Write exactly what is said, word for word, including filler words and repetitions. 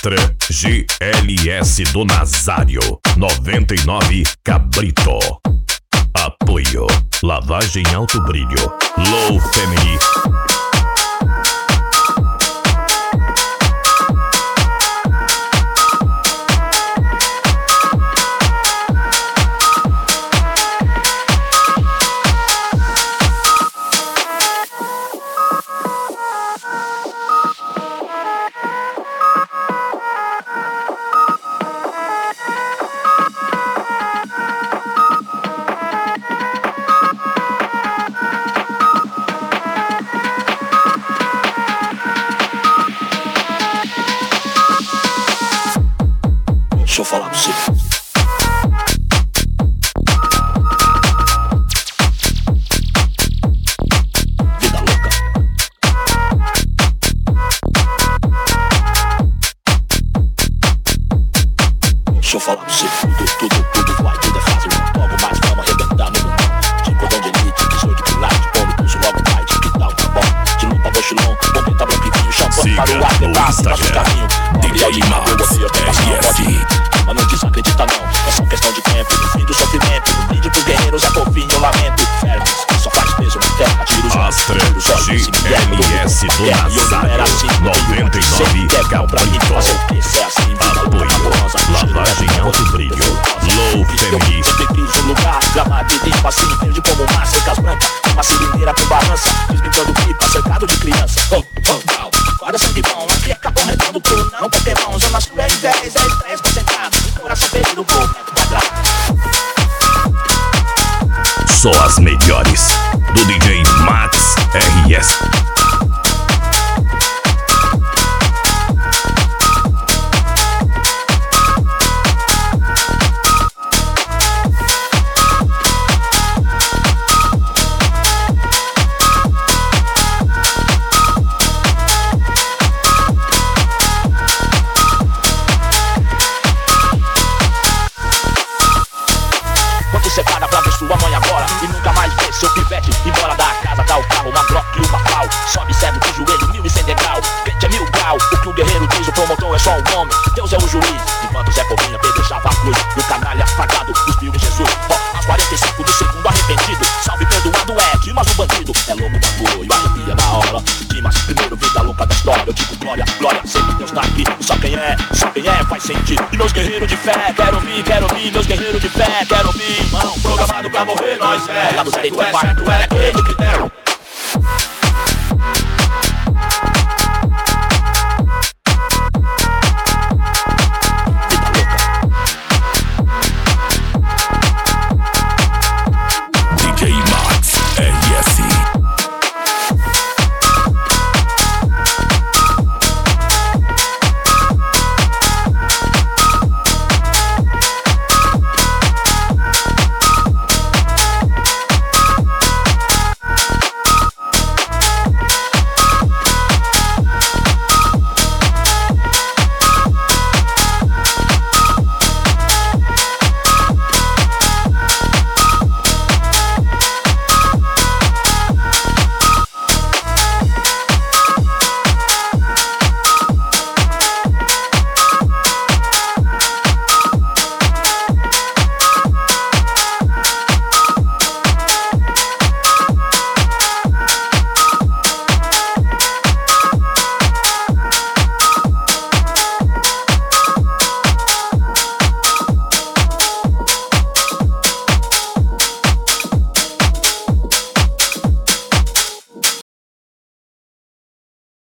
Astra G L S do Nazário noventa e nove Cabrito. Apoio Lavagem Alto Brilho Low Family. Deixa eu falar pra você. Vida louca. Deixa eu falar pra você. Tudo, tudo, tudo vai, tudo é fácil. Logo mais vamos arrebentar no mundo. De cordão de elite, dezoito pilares, de pombo, pulso logo vai. De que tal, tá bom. De lupa, mochilão, bombeta, branquinho, champanhe para o ar, debate, nosso caminho. D J Max R F. Mas não desacredita não, é só questão de tempo. No fim do sofrimento, um brinde pros guerreiros é fofinho, eu lamento. Fermes, só faz peso na terra, tira os olhos. Astra G L S do Nazário noventa e nove Cabrito. Apoio Lavagem Alto Brilho Low Family. Sempre quis um lugar, gramado e limpo assim, verde como mar, secas brancas. Uma sirineira com balança, desbrincando pipa, cercado de criança. Oh, oh, oh. Guarda sangue bom, aqui é capão redondo, tudo não Pokémon. Zona Sul é dez, é estresse concentrado. Coração ferido, movimento quadrado. Só as melhores do D J Max R S. Você para pra ver sua mãe agora e nunca mais vê seu pivete embora da casa, dá o carro, uma Glock e uma pau. Sobe cedo de joelho, mil e cem degrau. Pente é mil grau, o que o guerreiro diz, o promotor é só um nome. Deus é o juiz, enquanto Zé Povinha pedrejava a cruz. E o canalha pagado, cuspiu em Jesus. Ó, aos quarenta e cinco do segundo arrependido. Salve perdoado é, Dimas o bandido. É louco da cor, e arrepia na hora. Dimas, primeiro vida louca da história. Eu digo glória, glória, sei que Deus tá aqui. E só quem é, só quem é faz sentido. E meus guerreiros de fé, quero ouvir, quero ouvir. Meus guerreiros de fé, quero ouvir. Mano, programado pra morrer, nós é. Lá do certo é, certo é.